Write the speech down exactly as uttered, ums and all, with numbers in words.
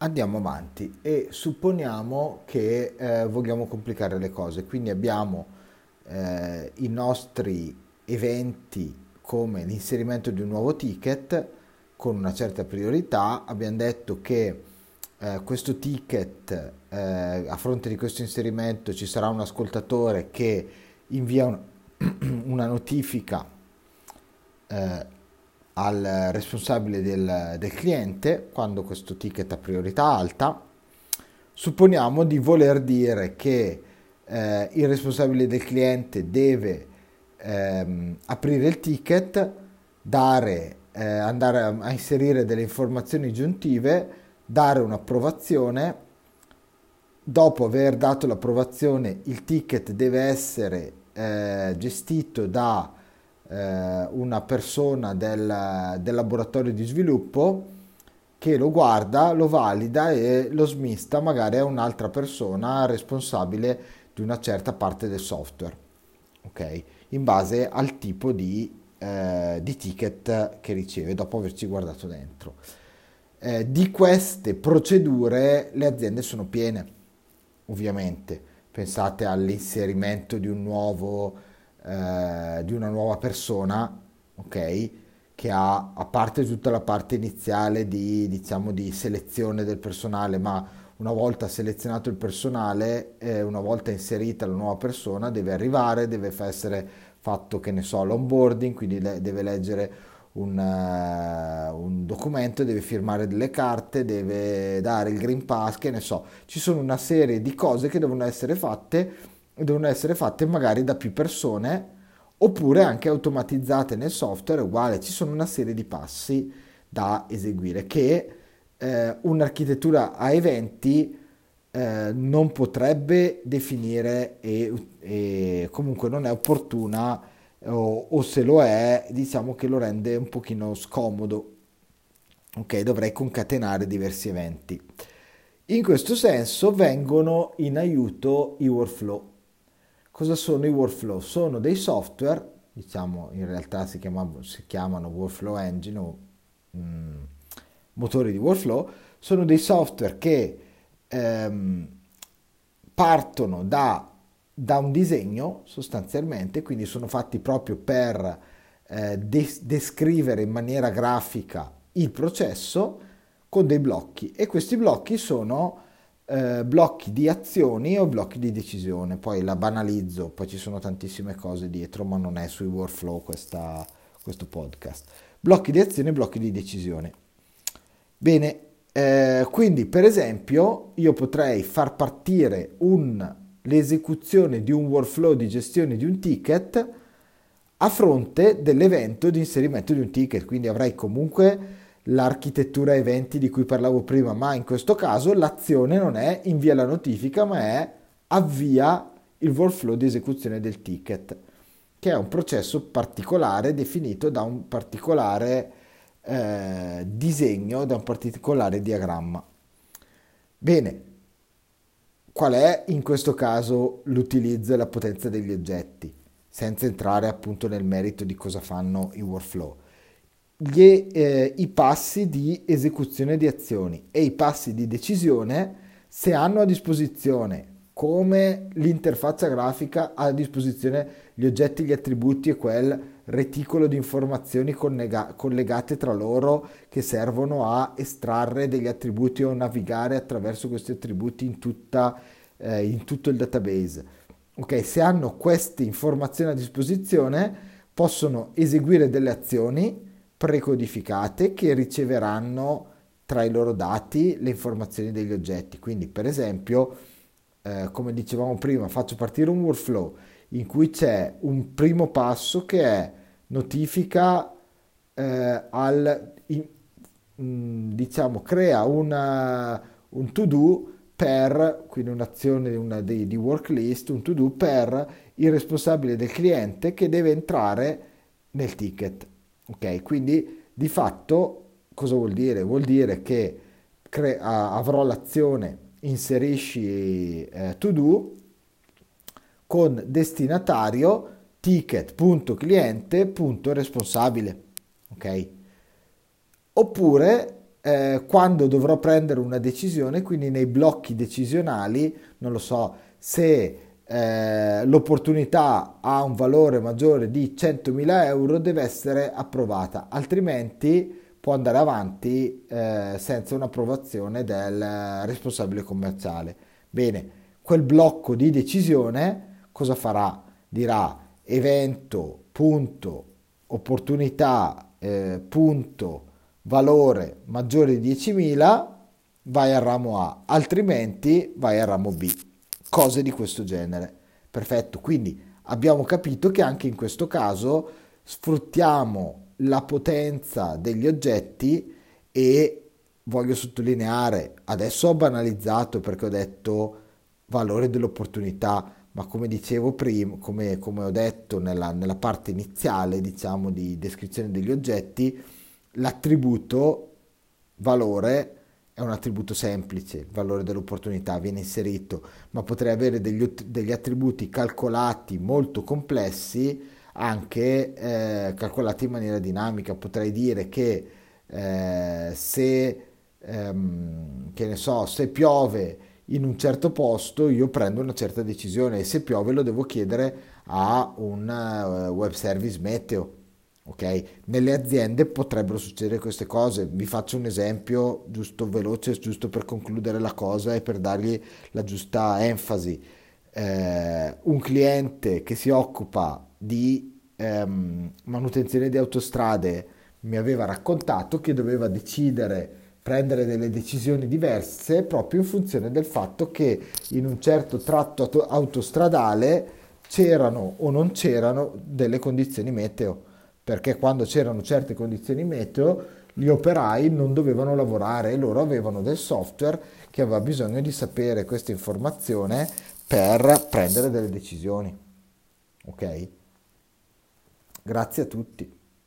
Andiamo avanti e supponiamo che eh, vogliamo complicare le cose, quindi abbiamo eh, i nostri eventi come l'inserimento di un nuovo ticket con una certa priorità. Abbiamo detto che eh, questo ticket, eh, a fronte di questo inserimento, ci sarà un ascoltatore che invia un- una notifica eh, al responsabile del, del cliente quando questo ticket ha priorità alta. Supponiamo di voler dire che eh, il responsabile del cliente deve ehm, aprire il ticket, dare, eh, andare a, a inserire delle informazioni aggiuntive, dare un'approvazione. Dopo aver dato l'approvazione, il ticket deve essere eh, gestito da eh, una persona del, del laboratorio di sviluppo che lo guarda, lo valida e lo smista magari a un'altra persona responsabile di una certa parte del software, ok? In base al tipo di, eh, di ticket che riceve dopo averci guardato dentro. Eh, di queste procedure le aziende sono piene, ovviamente. Pensate all'inserimento di un nuovo, eh, di una nuova persona, ok? Che ha, a parte tutta la parte iniziale di, diciamo, di selezione del personale, ma una volta selezionato il personale, eh, una volta inserita la nuova persona, deve arrivare, deve fa- essere fatto, che ne so, l'onboarding, quindi le- deve leggere un, eh, un documento, deve firmare delle carte, deve dare il Green Pass, che ne so. Ci sono una serie di cose che devono essere fatte e devono essere fatte magari da più persone oppure anche automatizzate nel software, è uguale, ci sono una serie di passi da eseguire che eh, un'architettura a eventi eh, non potrebbe definire e, e comunque non è opportuna o, o se lo è, diciamo che lo rende un pochino scomodo. Ok, dovrei concatenare diversi eventi. In questo senso vengono in aiuto i workflow. Cosa sono i workflow? Sono dei software, diciamo in realtà si, chiama, si chiamano workflow engine o mm, motori di workflow, sono dei software che ehm, partono da, da un disegno sostanzialmente, quindi sono fatti proprio per eh, des- descrivere in maniera grafica il processo con dei blocchi e questi blocchi sono eh, blocchi di azioni o blocchi di decisione. Poi la banalizzo, poi ci sono tantissime cose dietro, ma non è sui workflow questa, questo podcast. Blocchi di azione e blocchi di decisione. Bene, eh, quindi per esempio io potrei far partire un, l'esecuzione di un workflow di gestione di un ticket a fronte dell'evento di inserimento di un ticket, quindi avrei comunque l'architettura eventi di cui parlavo prima, ma in questo caso l'azione non è invia la notifica, ma è avvia il workflow di esecuzione del ticket, che è un processo particolare definito da un particolare eh, disegno, da un particolare diagramma. Bene, qual è in questo caso l'utilizzo e la potenza degli oggetti, senza entrare appunto nel merito di cosa fanno i workflow? Gli, eh, I passi di esecuzione di azioni e i passi di decisione, se hanno a disposizione come l'interfaccia grafica ha a disposizione gli oggetti, gli attributi e quel reticolo di informazioni connega- collegate tra loro che servono a estrarre degli attributi o navigare attraverso questi attributi in, tutta, eh, in tutto il database. Ok, se hanno queste informazioni a disposizione, possono eseguire delle azioni precodificate che riceveranno tra i loro dati le informazioni degli oggetti. Quindi, per esempio, eh, come dicevamo prima, faccio partire un workflow in cui c'è un primo passo che è notifica eh, al, in- mh, diciamo, crea una, un to-do per, quindi un'azione una di, di worklist, un to-do per il responsabile del cliente che deve entrare nel ticket. Ok, quindi di fatto cosa vuol dire? Vuol dire che cre- avrò l'azione inserisci eh, to do con destinatario ticket.cliente.responsabile. Ok? Oppure eh, quando dovrò prendere una decisione, quindi nei blocchi decisionali, non lo so, se eh, l'opportunità ha un valore maggiore di centomila euro deve essere approvata, altrimenti può andare avanti eh, senza un'approvazione del responsabile commerciale. Bene, quel blocco di decisione cosa farà? Dirà evento, punto, opportunità, eh, punto, valore maggiore di diecimila, vai al ramo A, altrimenti vai al ramo B. Cose di questo genere. Perfetto, quindi abbiamo capito che anche in questo caso sfruttiamo la potenza degli oggetti e voglio sottolineare, adesso ho banalizzato perché ho detto valore dell'opportunità, ma come dicevo prima, come, come ho detto nella, nella parte iniziale, diciamo, di descrizione degli oggetti, l'attributo valore è un attributo semplice, il valore dell'opportunità viene inserito, ma potrei avere degli, degli attributi calcolati molto complessi, anche eh, calcolati in maniera dinamica. Potrei dire che eh, se, ehm, che ne so, se piove in un certo posto io prendo una certa decisione e se piove lo devo chiedere a un uh, web service meteo. Ok? Nelle aziende potrebbero succedere queste cose. Vi faccio un esempio giusto veloce, giusto per concludere la cosa e per dargli la giusta enfasi. Eh, un cliente che si occupa di ehm, manutenzione di autostrade mi aveva raccontato che doveva decidere, prendere delle decisioni diverse proprio in funzione del fatto che in un certo tratto auto- autostradale c'erano o non c'erano delle condizioni meteo, perché quando c'erano certe condizioni meteo gli operai non dovevano lavorare e loro avevano del software che aveva bisogno di sapere questa informazione per prendere delle decisioni. Ok? Grazie a tutti.